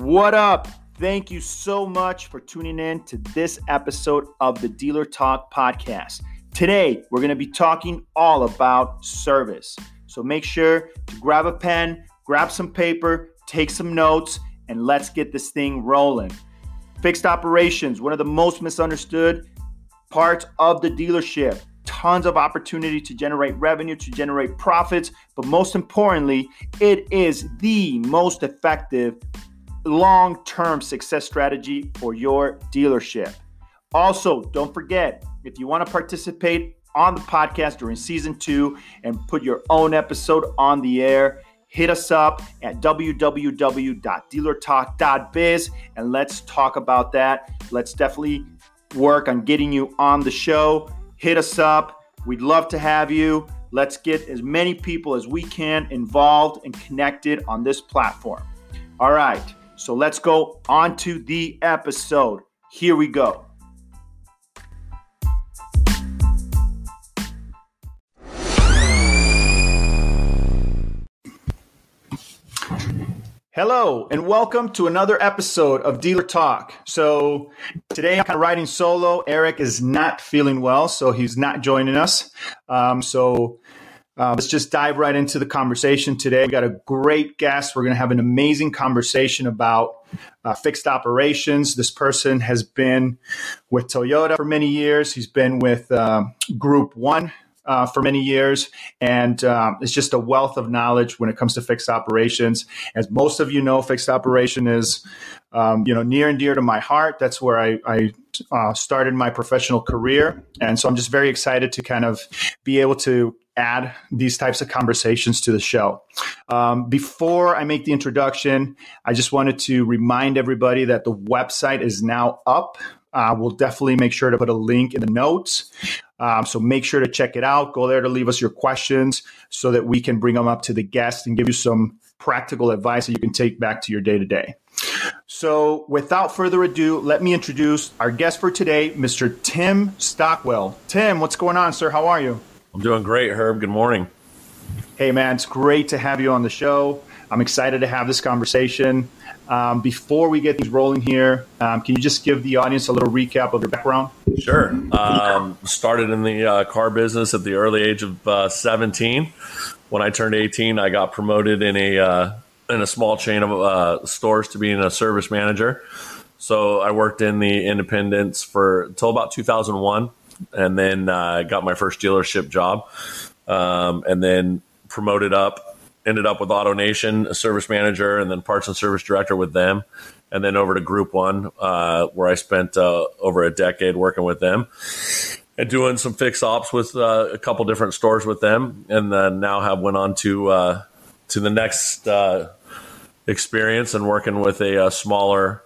What up? Thank you so much for tuning in to this episode of the Dealer Talk podcast. Today, we're going to be talking all about service. So make sure to grab a pen, grab some paper, take some notes, and let's get this thing rolling. Fixed operations, one of the most misunderstood parts of the dealership. Tons of opportunity to generate revenue, to generate profits, but most importantly, it is the most effective long-term success strategy for your dealership. Also, don't forget, if you want to participate on the podcast during season 2 and put your own episode on the air, hit us up at www.dealertalk.biz and let's talk about that. Let's definitely work on getting you on the show. Hit us up. We'd love to have you. Let's get as many people as we can involved and connected on this platform. All right. So let's go on to the episode. Here we go. Hello, and welcome to another episode of Dealer Talk. So today I'm kind of riding solo. Eric is not feeling well, so he's not joining us. Let's just dive right into the conversation today. We got a great guest. We're going to have an amazing conversation about fixed operations. This person has been with Toyota for many years. He's been with Group 1 for many years, and it's just a wealth of knowledge when it comes to fixed operations. As most of you know, fixed operation is near and dear to my heart. That's where I started my professional career, and so I'm just very excited to kind of be able to add these types of conversations to the show. Before I make the introduction, I just wanted to remind everybody that the website is now up. We'll definitely make sure to put a link in the notes. So make sure to check it out. Go there to leave us your questions so that we can bring them up to the guest and give you some practical advice that you can take back to your day-to-day. So without further ado, let me introduce our guest for today, Mr. Tim Stockwell. Tim, what's going on, sir? How are you? I'm doing great, Herb. Good morning. Hey, man, it's great to have you on the show. I'm excited to have this conversation. Before we get things rolling here, can you just give the audience a little recap of your background? Sure. Started in the car business at the early age of 17. When I turned 18, I got promoted in a small chain of stores to being a service manager. So I worked in the independents until about 2001. And then I got my first dealership job, and then promoted up, ended up with AutoNation, a service manager, and then parts and service director with them, and then over to Group 1, where I spent over a decade working with them and doing some fix ops with a couple different stores with them, and then now have went on to the next experience and working with a smaller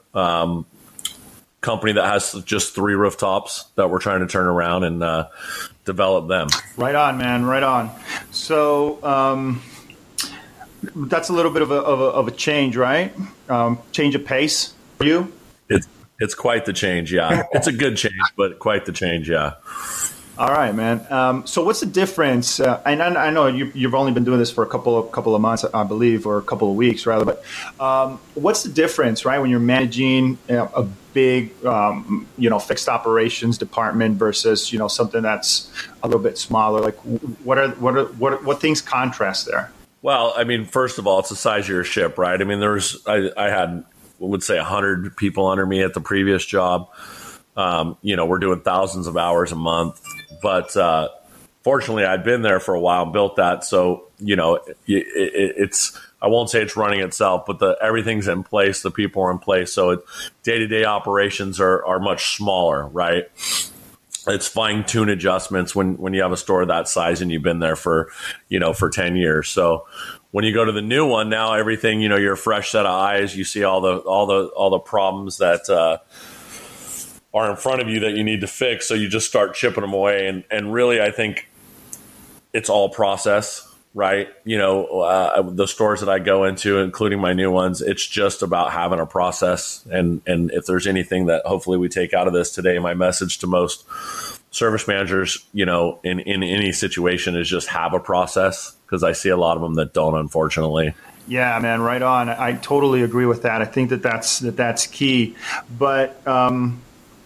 company that has just 3 rooftops that we're trying to turn around and develop them. Right on, man. Right on. So that's a little bit of a change, right? Change of pace for you. It's quite the change, yeah. It's a good change, but quite the change, yeah. All right, man. So what's the difference? And I know you've only been doing this for a couple of months, I believe, or a couple of weeks, rather. But what's the difference, right, when you're managing a big, fixed operations department versus something that's a little bit smaller? Like, what things contrast there? Well, I mean, first of all, it's the size of your ship, right? I mean, I had, would say, 100 people under me at the previous job. We're doing thousands of hours a month. But fortunately, I'd been there for a while and built that. So, it's I won't say it's running itself, but everything's in place. The people are in place. So day-to-day operations are much smaller, right? It's fine-tune adjustments when you have a store that size and you've been there for 10 years. So when you go to the new one, now everything, you're a fresh set of eyes. You see all the problems that are in front of you that you need to fix. So you just start chipping them away. And really, I think it's all process, right? The stores that I go into, including my new ones, it's just about having a process. And if there's anything that hopefully we take out of this today, my message to most service managers, in any situation is just have a process, because I see a lot of them that don't, unfortunately. Yeah, man, right on. I totally agree with that. I think that's key. But, and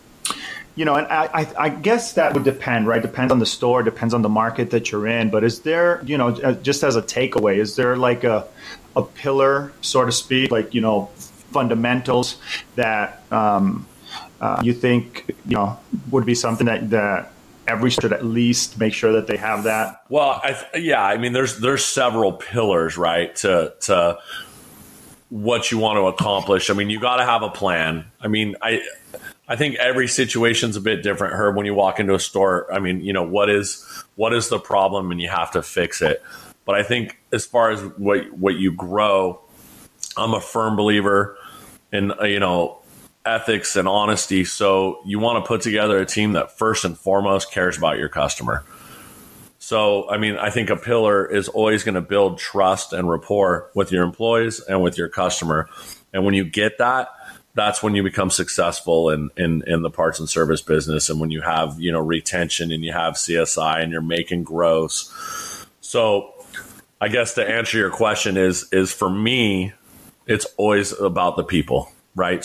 I guess that would depend, right? Depends on the store, depends on the market that you're in. But is there, just as a takeaway, is there like a pillar, so to speak, like, fundamentals that you think, would be something that every should at least make sure that they have that? Well, there's several pillars, right, to what you want to accomplish. I mean, you got to have a plan. I mean, I think every situation's a bit different, Herb. When you walk into a store, I mean, what is the problem, and you have to fix it. But I think as far as what you grow, I'm a firm believer in, ethics and honesty. So you want to put together a team that first and foremost cares about your customer. So, I mean, I think a pillar is always going to build trust and rapport with your employees and with your customer. And when you get that, that's when you become successful in the parts and service business. And when you have, retention, and you have CSI, and you're making gross. So I guess to answer your question is for me, it's always about the people. Right.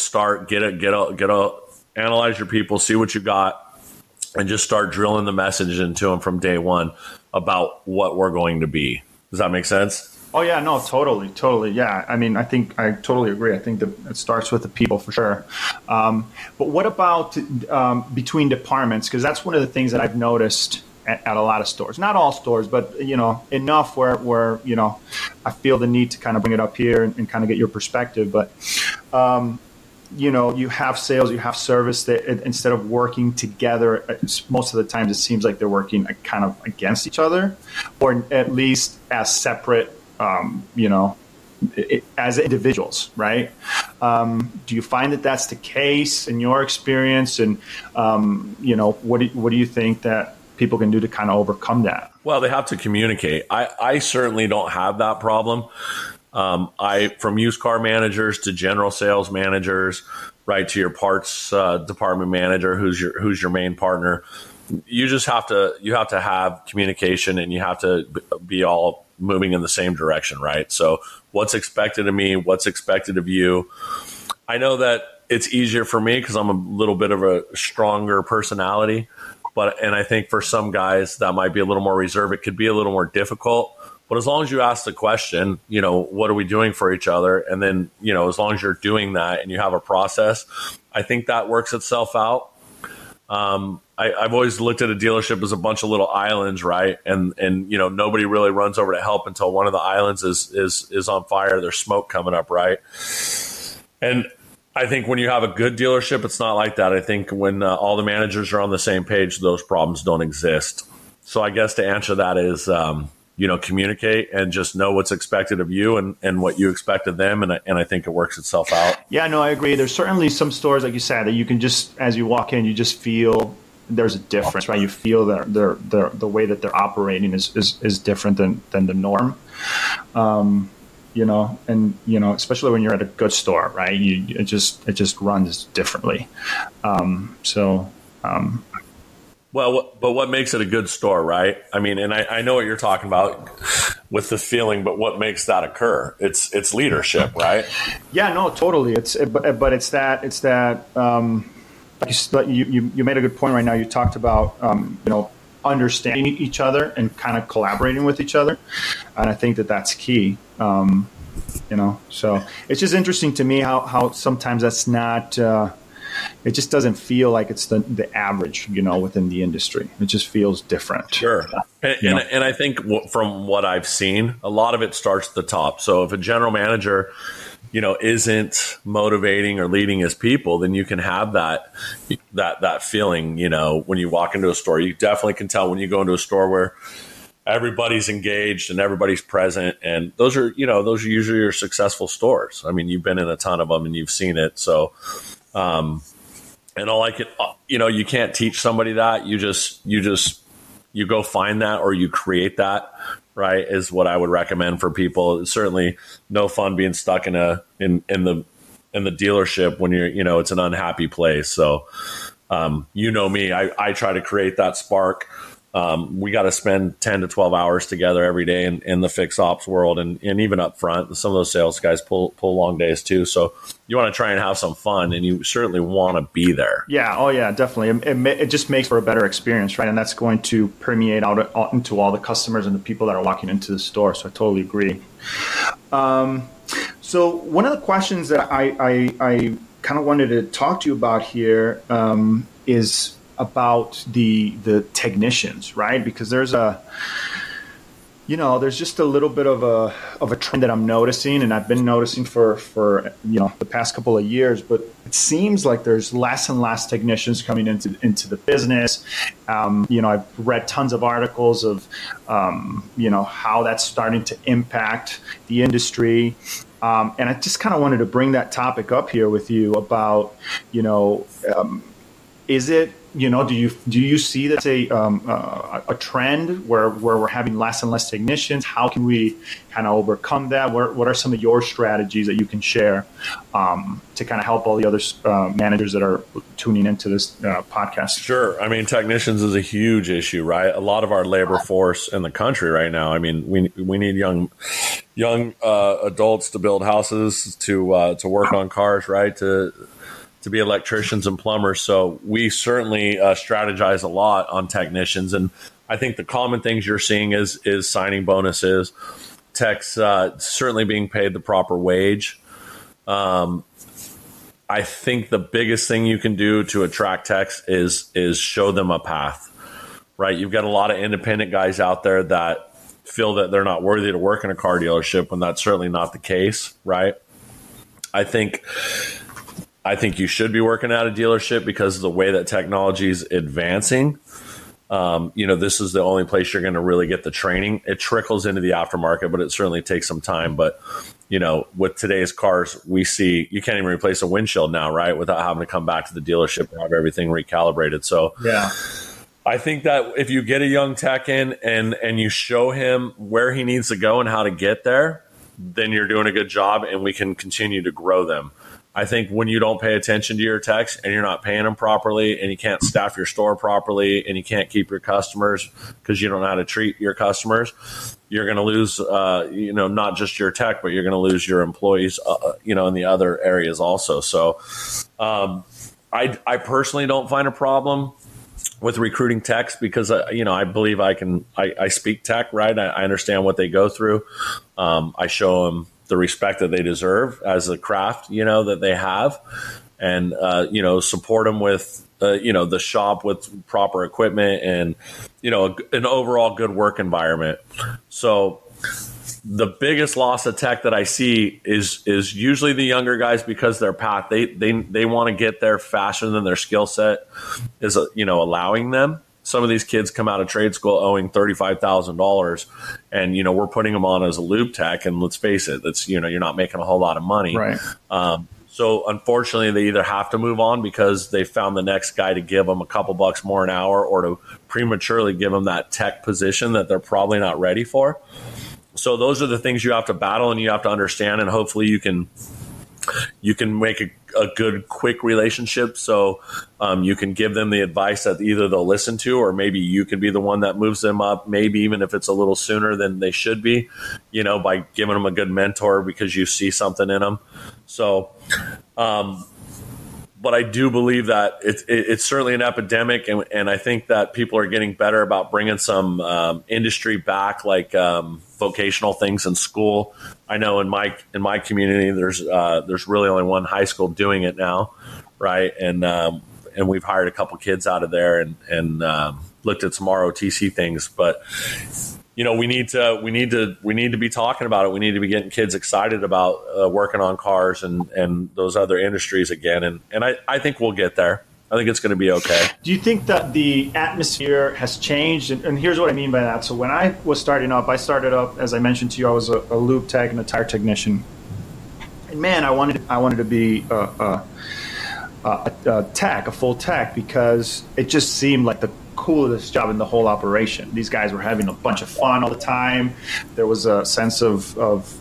Analyze your people, see what you got, and just start drilling the message into them from day one about what we're going to be. Does that make sense? Oh, yeah, no, totally. Yeah. I mean, I think I totally agree. I think that it starts with the people for sure. But what about between departments? Because that's one of the things that I've noticed at a lot of stores, not all stores, but, enough where, I feel the need to kind of bring it up here and kind of get your perspective. But, you have sales, you have service that instead of working together, most of the times it seems like they're working kind of against each other, or at least as separate, as individuals, right? Do you find that that's the case in your experience? And, what do you think that people can do to kind of overcome that? Well, they have to communicate. I certainly don't have that problem. From used car managers to general sales managers, right, to your parts department manager, who's your main partner. You just have to have communication, and you have to be all moving in the same direction, right? So what's expected of me, what's expected of you. I know that it's easier for me because I'm a little bit of a stronger personality, and I think for some guys that might be a little more reserved. It could be a little more difficult. But as long as you ask the question, what are we doing for each other? And then, as long as you're doing that and you have a process, I think that works itself out. I've always looked at a dealership as a bunch of little islands, right? And nobody really runs over to help until one of the islands is on fire. There's smoke coming up, right? And I think when you have a good dealership, it's not like that. I think when all the managers are on the same page, those problems don't exist. So I guess to answer that is, communicate and just know what's expected of you and what you expect of them. And I think it works itself out. Yeah, no, I agree. There's certainly some stores, like you said, that you can just, as you walk in, you just feel there's a difference, right? You feel that the way that they're operating is different than the norm. Especially when you're at a good store, right? It just runs differently. Well, but what makes it a good store, right? I mean, and I know what you're talking about with the feeling, but what makes that occur? It's leadership, right? Yeah, no, totally. It's that. You made a good point right now. You talked about understanding each other and kind of collaborating with each other, and I think that that's key. So it's just interesting to me how sometimes that's not. It just doesn't feel like it's the average, within the industry. It just feels different. Sure. And I think from what I've seen, a lot of it starts at the top. So if a general manager, isn't motivating or leading his people, then you can have that feeling, when you walk into a store. You definitely can tell when you go into a store where everybody's engaged and everybody's present. And those are usually your successful stores. I mean, you've been in a ton of them and you've seen it. So, and all I could, you can't teach somebody that. You just you go find that or you create that, right, is what I would recommend for people. It's certainly no fun being stuck in the dealership when you're, it's an unhappy place. So, me, I try to create that spark. We got to spend 10 to 12 hours together every day in the fixed ops world, and even up front. Some of those sales guys pull long days too. So you want to try and have some fun, and you certainly want to be there. Yeah. Oh yeah, definitely. It just makes for a better experience, right? And that's going to permeate out into all the customers and the people that are walking into the store. So I totally agree. So one of the questions that I kind of wanted to talk to you about here is about the technicians, right? Because there's just a little bit of a trend that I'm noticing, and I've been noticing for the past couple of years, but it seems like there's less and less technicians coming into the business. I've read tons of articles of how that's starting to impact the industry. And I just kind of wanted to bring that topic up here with you about, is it, do you see that's a trend where we're having less and less technicians? How can we kind of overcome that? What are some of your strategies that you can share to kind of help all the other managers that are tuning into this podcast? Sure. I mean, technicians is a huge issue, right? A lot of our labor force in the country right now. I mean, we need young adults to build houses, to work on cars, right? To be electricians and plumbers. So we certainly strategize a lot on technicians. And I think the common things you're seeing is signing bonuses, techs certainly being paid the proper wage. I think the biggest thing you can do to attract techs is show them a path, right? You've got a lot of independent guys out there that feel that they're not worthy to work in a car dealership when that's certainly not the case, right? I think you should be working at a dealership because of the way that technology is advancing. This is the only place you're going to really get the training. It trickles into the aftermarket, but it certainly takes some time. But, with today's cars, we see you can't even replace a windshield now, right? Without having to come back to the dealership and have everything recalibrated. So yeah, I think that if you get a young tech in and you show him where he needs to go and how to get there, then you're doing a good job and we can continue to grow them. I think when you don't pay attention to your techs and you're not paying them properly and you can't staff your store properly and you can't keep your customers because you don't know how to treat your customers, you're going to lose, not just your tech, but you're going to lose your employees, in the other areas also. So I personally don't find a problem with recruiting techs because, I believe I speak tech, right? I understand what they go through. I show them the respect that they deserve as a craft, that they have, and, support them with, the shop with proper equipment and, an overall good work environment. So the biggest loss of tech that I see is usually the younger guys because their path, they want to get there faster than their skill set is, allowing them. Some of these kids come out of trade school owing $35,000 and, we're putting them on as a lube tech. And let's face it, that's, you're not making a whole lot of money. Right. So unfortunately, they either have to move on because they found the next guy to give them a couple bucks more an hour or to prematurely give them that tech position that they're probably not ready for. So those are the things you have to battle and you have to understand. And hopefully you can make a good, quick relationship so you can give them the advice that either they'll listen to or maybe you can be the one that moves them up, maybe even if it's a little sooner than they should be, by giving them a good mentor because you see something in them. So, but I do believe that it's certainly an epidemic, and I think that people are getting better about bringing some industry back, like vocational things in school. I know in my community, there's really only one high school doing it now, right? And we've hired a couple kids out of there and looked at some ROTC things, but. We need to be talking about it. We need to be getting kids excited about working on cars and those other industries again. And I think we'll get there. I think it's going to be okay. Do you think that the atmosphere has changed? And here's what I mean by that. So when I was starting up, as I mentioned to you, I was a lube tech and a tire technician. And man, I wanted to be a full tech, because it just seemed like coolest job in the whole operation. These guys were having a bunch of fun all the time. There was a sense of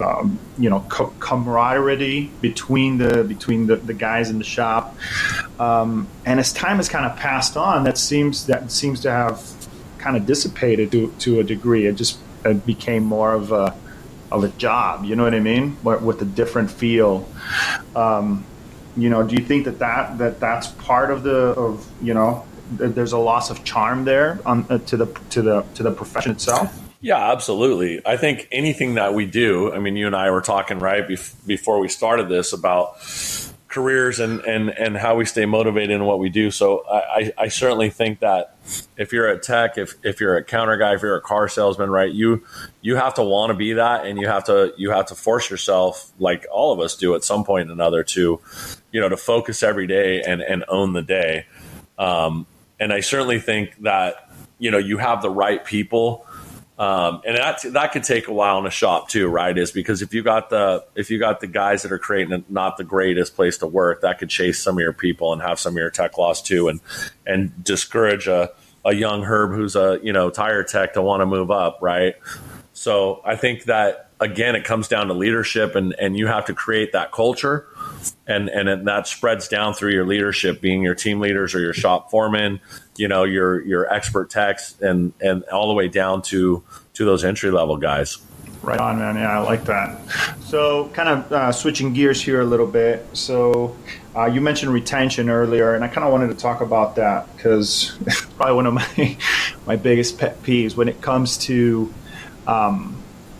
camaraderie between the guys in the shop. And as time has kind of passed on, that seems to have kind of dissipated to a degree. It became more of a job. You know what I mean? With a different feel. Do you think that's part of there's a loss of charm there to the profession itself? Yeah, absolutely. I think anything that we do, I mean, you and I were talking right before we started this about careers and how we stay motivated in what we do. So I certainly think that if you're a tech, if you're a counter guy, if you're a car salesman, right, you have to want to be that, and you have to force yourself, like all of us do at some point or another, to focus every day and own the day. And I certainly think that, you have the right people. And that could take a while in a shop too, right? Is because if you got the guys that are creating not the greatest place to work, that could chase some of your people and have some of your tech loss too, and discourage a young Herb who's a tire tech to want to move up, right? So I think that again, it comes down to leadership, and you have to create that culture, and that spreads down through your leadership, being your team leaders or your shop foreman, your expert techs, and all the way down to those entry level guys. Right on, man. Yeah, I like that. So kind of switching gears here a little bit. So you mentioned retention earlier, and I kind of wanted to talk about that because it's probably one of my biggest pet peeves when it comes to, I'm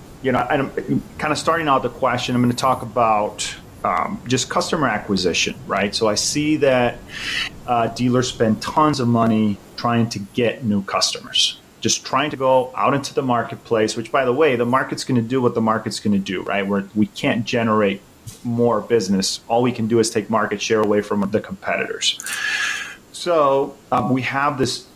kind of starting out the question. I'm going to talk about just customer acquisition, right? So I see that dealers spend tons of money trying to get new customers, just trying to go out into the marketplace, which, by the way, the market's going to do what the market's going to do, right? We can't generate more business. All we can do is take market share away from the competitors. So we have this,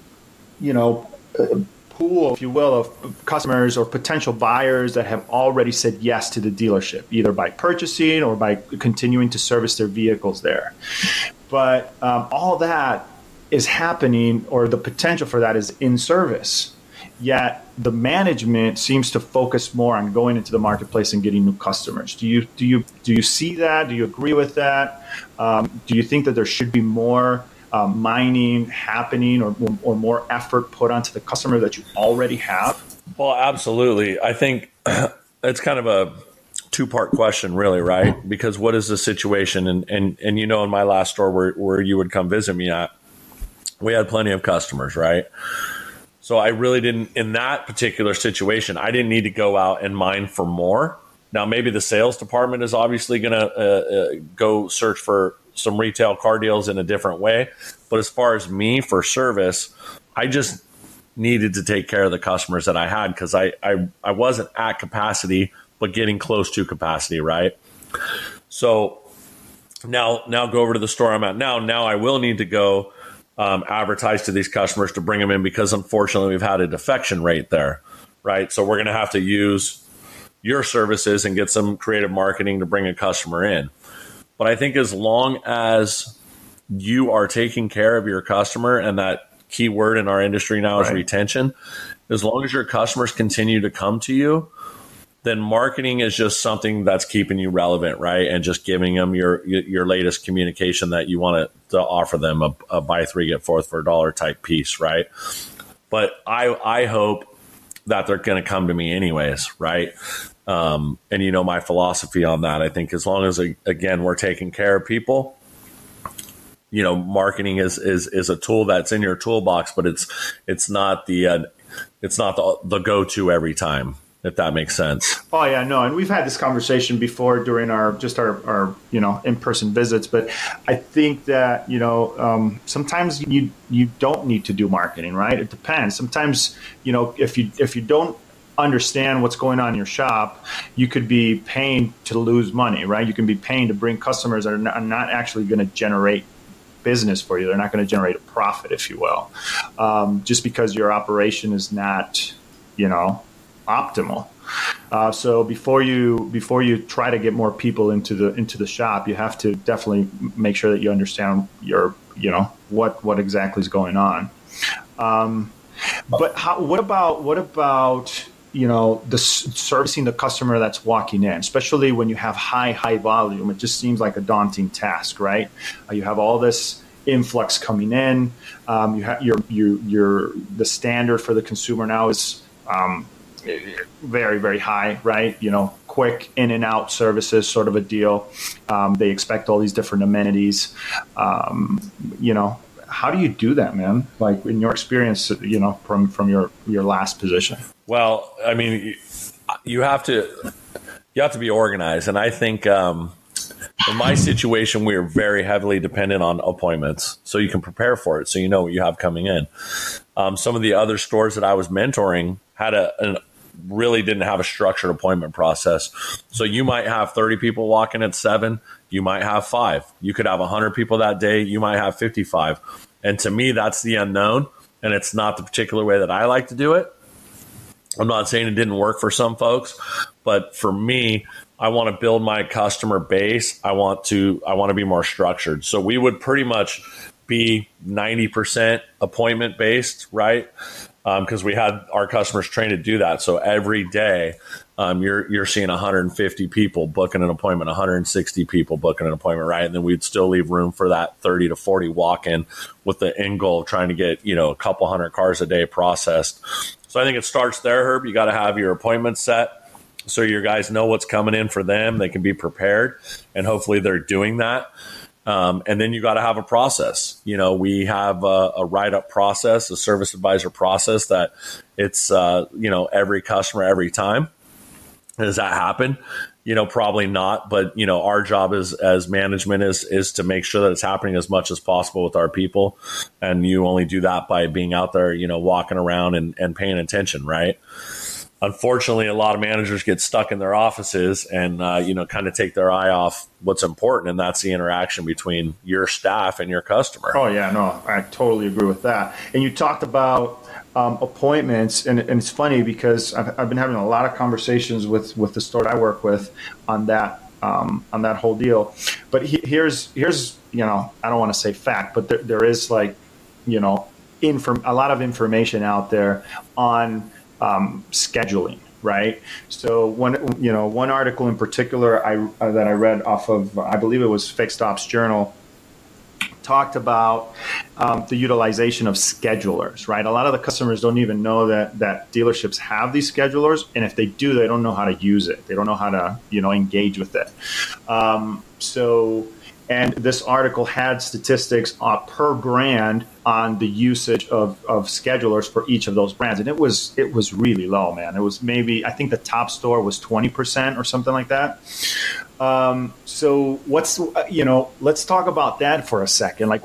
pool, if you will, of customers or potential buyers that have already said yes to the dealership, either by purchasing or by continuing to service their vehicles there. But all that is happening, or the potential for that is in service. Yet the management seems to focus more on going into the marketplace and getting new customers. Do you see that? Do you agree with that? Do you think that there should be more mining happening or more effort put onto the customer that you already have? Well, absolutely. I think it's kind of a two-part question, really, right? Because what is the situation? And in my last store where you would come visit me at, we had plenty of customers, right? So I really didn't, in that particular situation, I didn't need to go out and mine for more. Now, maybe the sales department is obviously going to go search for some retail car deals in a different way. But as far as me for service, I just needed to take care of the customers that I had, because I wasn't at capacity, but getting close to capacity, right? So now go over to the store I'm at now. Now I will need to go advertise to these customers to bring them in, because unfortunately we've had a defection rate there, right? So we're going to have to use your services and get some creative marketing to bring a customer in. But I think as long as you are taking care of your customer, and that key word in our industry now is retention, as long as your customers continue to come to you, then marketing is just something that's keeping you relevant, right? And just giving them your latest communication that you want to offer them, a buy three, get fourth for $1 type piece, right? But I hope that they're going to come to me anyways, right? And my philosophy on that, I think as long as, again, we're taking care of people, marketing is a tool that's in your toolbox, but it's not the go-to every time, if that makes sense. Oh yeah, no, and we've had this conversation before during our in-person visits, but I think that sometimes you don't need to do marketing, right? It depends. Sometimes if you don't understand what's going on in your shop, you could be paying to lose money, right? You can be paying to bring customers that are not actually going to generate business for you. They're not going to generate a profit, if you will, just because your operation is not, optimal. So before you try to get more people into the shop, you have to definitely make sure that you understand what exactly is going on. But what about the servicing the customer that's walking in, especially when you have high volume? It just seems like a daunting task, right? You have all this influx coming in. You have the standard for the consumer now is very, very high, right? Quick in and out services, sort of a deal. They expect all these different amenities. How do you do that, man? Like in your experience, from your last position? Well, I mean, you have to be organized, and I think in my situation, we are very heavily dependent on appointments, so you can prepare for it, so you know what you have coming in. Some of the other stores that I was mentoring had really didn't have a structured appointment process. So you might have 30 people walking at 7. You might have 5. You could have 100 people that day. You might have 55. And to me, that's the unknown. And it's not the particular way that I like to do it. I'm not saying it didn't work for some folks, but for me, I want to build my customer base. I want to be more structured. So we would pretty much be 90% appointment based, right? Because we had our customers trained to do that. So every day, you're seeing 150 people booking an appointment, 160 people booking an appointment, right? And then we'd still leave room for that 30 to 40 walk-in with the end goal of trying to get, a couple hundred cars a day processed. So I think it starts there, Herb. You got to have your appointments set so your guys know what's coming in for them. They can be prepared, and hopefully they're doing that. And then you got to have a process. We have a write-up process, a service advisor process that it's, every customer, every time. Does that happen? Probably not. But, our job as management is to make sure that it's happening as much as possible with our people. And you only do that by being out there, walking around and paying attention, right? Unfortunately, a lot of managers get stuck in their offices and, kind of take their eye off what's important. And that's the interaction between your staff and your customer. Oh, yeah, no, I totally agree with that. And you talked about appointments. And it's funny because I've been having a lot of conversations with the store I work with on that whole deal. But here's I don't want to say fact, but there is a lot of information out there on scheduling, right? So one article in particular that I read off of, I believe it was Fixed Ops Journal, talked about the utilization of schedulers, right? A lot of the customers don't even know that dealerships have these schedulers, and if they do, they don't know how to use it. They don't know how to engage with it. And this article had statistics per brand on the usage of schedulers for each of those brands. And it was really low, man. It was maybe, I think the top store was 20% or something like that. So let's talk about that for a second. Like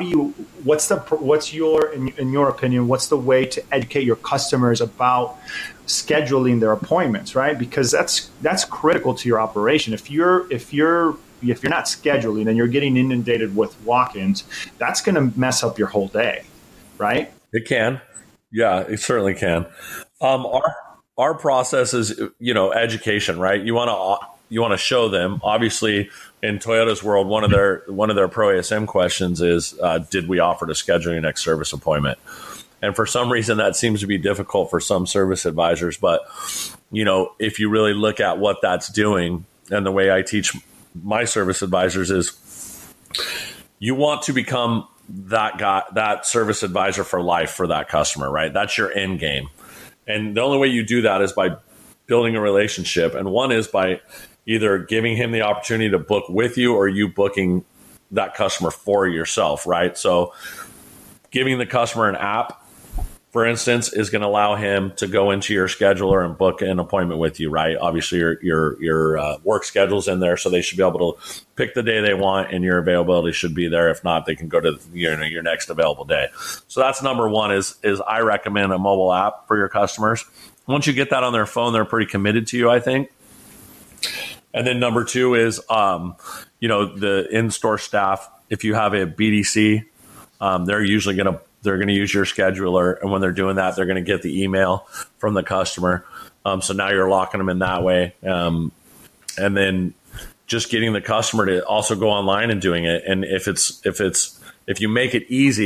in your opinion, what's the way to educate your customers about scheduling their appointments, right? Because that's critical to your operation. If you're not scheduling and you're getting inundated with walk-ins, that's going to mess up your whole day, right? It can. Yeah, it certainly can. Our process is, education, right? You want to show them. Obviously, in Toyota's world, one of their Pro ASM questions is, did we offer to schedule your next service appointment? And for some reason, that seems to be difficult for some service advisors. But, if you really look at what that's doing, and the way I teach my service advisors is, you want to become that guy, that service advisor for life for that customer, right? That's your end game. And the only way you do that is by building a relationship. And one is by either giving him the opportunity to book with you, or you booking that customer for yourself, right? So giving the customer an app, for instance, is going to allow him to go into your scheduler and book an appointment with you, right? Obviously, your work schedule's in there, so they should be able to pick the day they want, and your availability should be there. If not, they can go to your next available day. So that's number one. Is I recommend a mobile app for your customers. Once you get that on their phone, they're pretty committed to you, I think. And then number two is, the in-store staff. If you have a BDC, they're usually going to use your scheduler. And when they're doing that, they're going to get the email from the customer. So now you're locking them in that way. And then just getting the customer to also go online and doing it. And if you make it easy,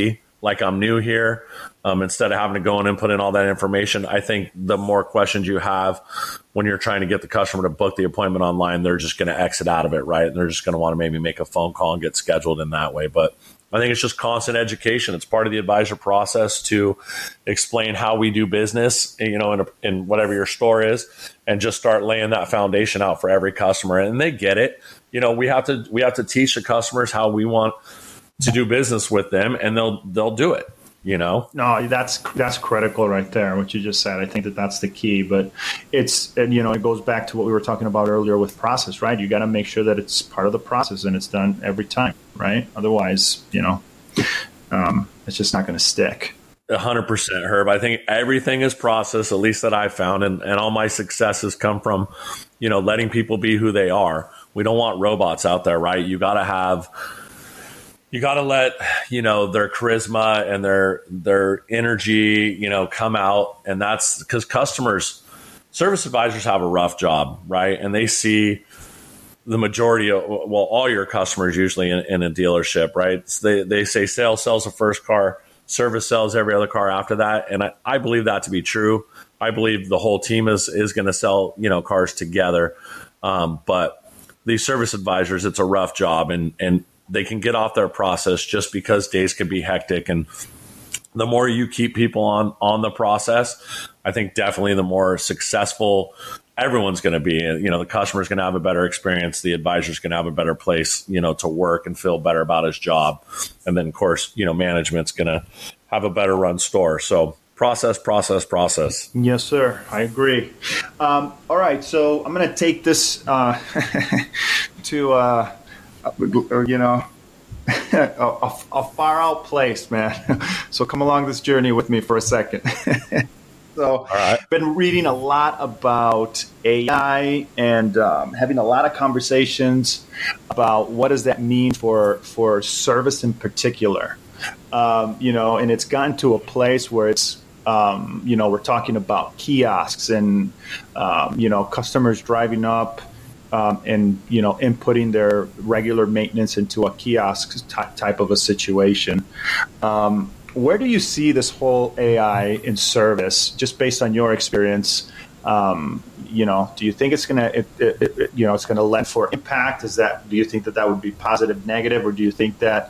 like I'm new here. Instead of having to go in and put in all that information, I think the more questions you have when you're trying to get the customer to book the appointment online, they're just going to exit out of it, right? And they're just going to want to maybe make a phone call and get scheduled in that way. But I think it's just constant education. It's part of the advisor process to explain how we do business, in whatever your store is, and just start laying that foundation out for every customer. And they get it. We have to teach the customers how we want to do business with them, and they'll do it. No, that's critical right there, what you just said. I think that's the key, but it goes back to what we were talking about earlier with process, right? You got to make sure that it's part of the process and it's done every time, right? Otherwise, it's just not going to stick. 100%, Herb. I think everything is process, at least that I've found, and all my successes come from, letting people be who they are. We don't want robots out there, right? You got to let, their charisma and their energy, come out. And that's because service advisors have a rough job, right? And they see the majority of, all your customers usually in a dealership, right? So they say sales sells the first car, service sells every other car after that. And I believe that to be true. I believe the whole team is going to sell, cars together. But these service advisors, it's a rough job, and they can get off their process just because days can be hectic. And the more you keep people on the process, I think definitely the more successful everyone's going to be. The customer's going to have a better experience. The advisor's going to have a better place, to work and feel better about his job. And then, of course, management's going to have a better run store. So process. Yes, sir. I agree. All right. So I'm going to take this to a far out place, man. So come along this journey with me for a second. So all right. Been reading a lot about AI and having a lot of conversations about what does that mean for service in particular. And it's gotten to a place where it's, we're talking about kiosks and, customers driving up and, inputting their regular maintenance into a kiosk type of a situation. Where do you see this whole AI in service, just based on your experience? Do you think it's going to, it's going to lend for impact? Do you think that would be positive, negative, or do you think that,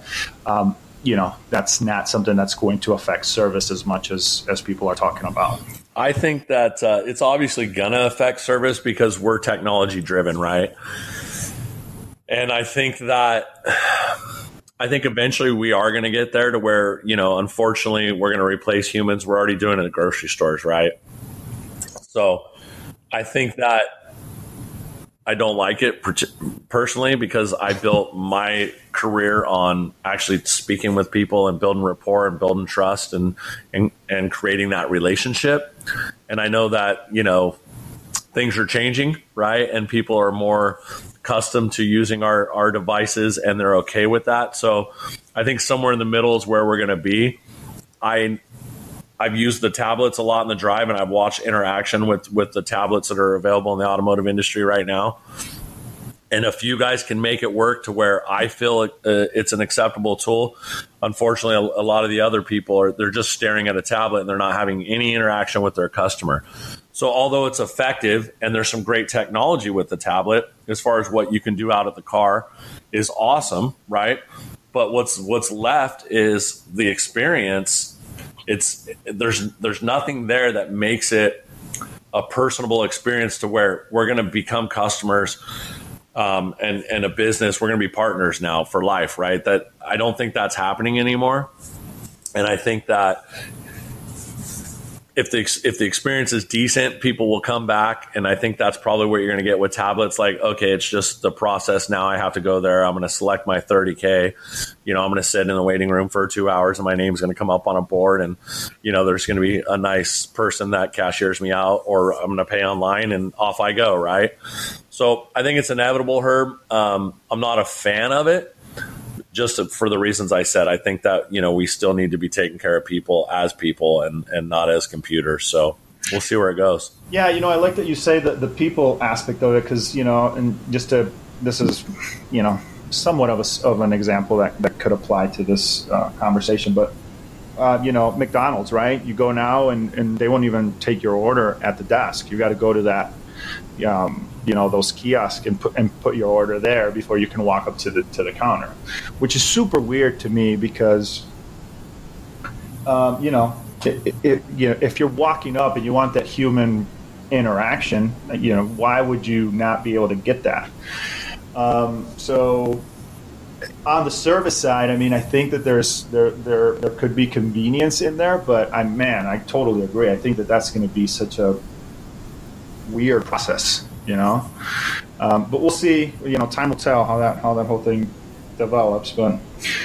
that's not something that's going to affect service as much as people are talking about? I think that it's obviously going to affect service because we're technology driven, right? And I think eventually we are going to get there to where, unfortunately, we're going to replace humans. We're already doing it in grocery stores, right? So I think that I don't like it personally because I built my career on actually speaking with people and building rapport and building trust and creating that relationship. And I know that, things are changing, right? And people are more accustomed to using our devices and they're okay with that. So I think somewhere in the middle is where we're going to be. I've used the tablets a lot in the drive, and I've watched interaction with the tablets that are available in the automotive industry right now. And if you guys can make it work to where I feel it's an acceptable tool, unfortunately, a lot of the other people they're just staring at a tablet and they're not having any interaction with their customer. So although it's effective and there's some great technology with the tablet, as far as what you can do out of the car is awesome, right? But what's left is the experience. There's nothing there that makes it a personable experience to where we're going to become customers and a business. We're going to be partners now for life, right? That I don't think that's happening anymore. And I think that if the experience is decent, people will come back. And I think that's probably what you're going to get with tablets. Like, okay, it's just the process. Now I have to go there. I'm going to select my 30K. I'm going to sit in the waiting room for 2 hours and my name's going to come up on a board. And, there's going to be a nice person that cashiers me out, or I'm going to pay online and off I go. Right. So I think it's inevitable, Herb. I'm not a fan of it. Just for the reasons I said. I think that, we still need to be taking care of people as people and not as computers. So we'll see where it goes. Yeah, I like that you say the people aspect of it because, and this is, somewhat of an example that could apply to this conversation. But, McDonald's, right? You go now and they won't even take your order at the desk. You got to go to that, those kiosks and put your order there before you can walk up to the counter, which is super weird to me because, if you're walking up and you want that human interaction, why would you not be able to get that? So on the service side, I mean, I think that there could be convenience in there, but I totally agree. I think that that's going to be such a weird process, but we'll see. Time will tell how that whole thing develops. But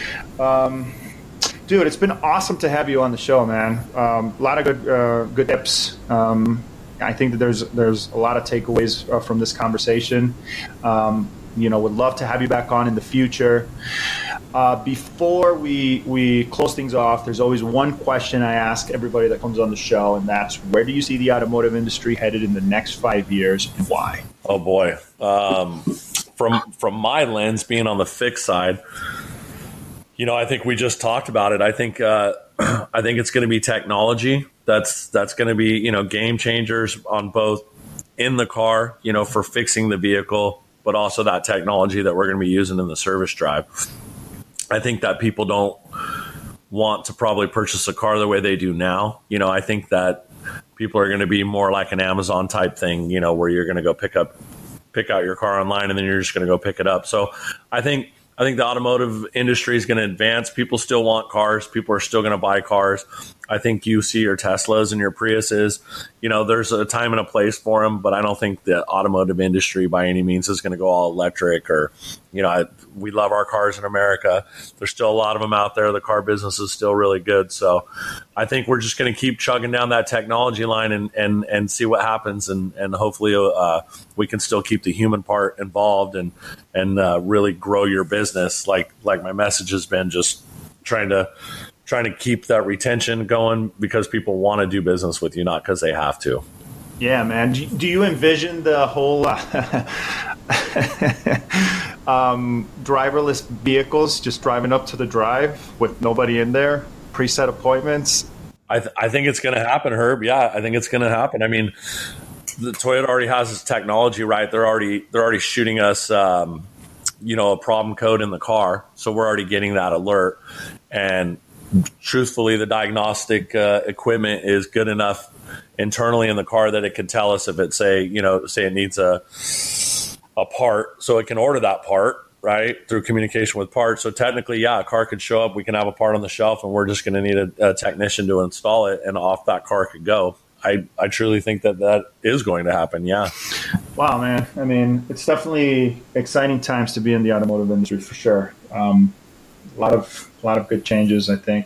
dude, it's been awesome to have you on the show, man. A lot of good tips. I think that there's a lot of takeaways from this conversation. Would love to have you back on in the future. Before we close things off, there's always one question I ask everybody that comes on the show, and that's, where do you see the automotive industry headed in the next 5 years, and why? Oh boy. From my lens, being on the fixed side, I think we just talked about it. I think it's going to be technology that's going to be game changers on both in the car, for fixing the vehicle, but also that technology that we're going to be using in the service drive. I think that people don't want to probably purchase a car the way they do now. I think that people are going to be more like an Amazon type thing, where you're going to go pick out your car online and then you're just going to go pick it up. So I think the automotive industry is going to advance. People still want cars. People are still going to buy cars. I think you see your Teslas and your Priuses. There's a time and a place for them, but I don't think the automotive industry by any means is going to go all electric or, we love our cars in America. There's still a lot of them out there. The car business is still really good. So I think we're just going to keep chugging down that technology line and see what happens. And hopefully we can still keep the human part involved and really grow your business. Like my message has been, just trying to keep that retention going because people want to do business with you, not because they have to. Yeah, man. Do you envision the whole driverless vehicles just driving up to the drive with nobody in there, preset appointments? I think it's going to happen, Herb. Yeah, I think it's going to happen. I mean, the Toyota already has this technology, right? They're already shooting us, a problem code in the car, so we're already getting that alert. And truthfully, the diagnostic equipment is good enough internally in the car that it can tell us if it say it needs a part, so it can order that part, right, through communication with parts. So technically, yeah, a car could show up, we can have a part on the shelf, and we're just going to need a technician to install it, and off that car could go. I truly think that is going to happen. Yeah. Wow, man. I mean, it's definitely exciting times to be in the automotive industry for sure. A lot of good changes, I think,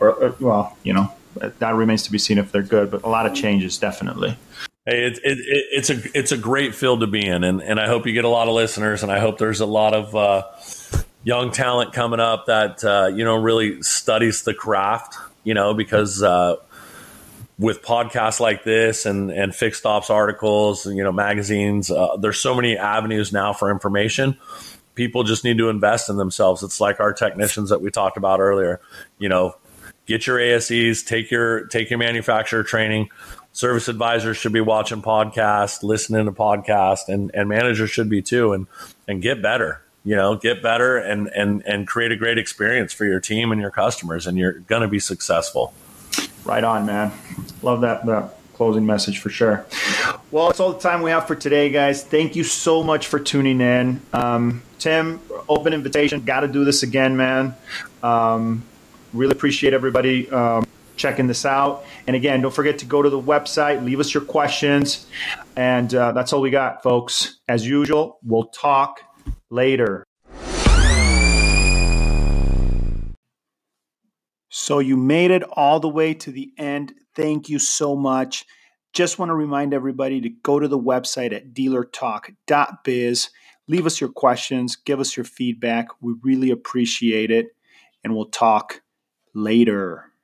that remains to be seen if they're good, but a lot of changes, definitely. Hey, it's a great field to be in, and I hope you get a lot of listeners, and I hope there's a lot of young talent coming up that really studies the craft, because with podcasts like this and fixed ops articles, magazines, there's so many avenues now for information. People just need to invest in themselves. It's like our technicians that we talked about earlier. Get your ASEs, take your manufacturer training. Service advisors should be watching podcasts, listening to podcasts, and managers should be too, and get better. Get better and create a great experience for your team and your customers, and you're going to be successful. Right on, man. Love that closing message for sure. Well, that's all the time we have for today, guys. Thank you so much for tuning in. Tim, open invitation. Got to do this again, man. Really appreciate everybody checking this out. And again, don't forget to go to the website, leave us your questions. And that's all we got, folks. As usual, we'll talk later. So you made it all the way to the end. Thank you so much. Just want to remind everybody to go to the website at dealertalk.biz. Leave us your questions. Give us your feedback. We really appreciate it. And we'll talk later.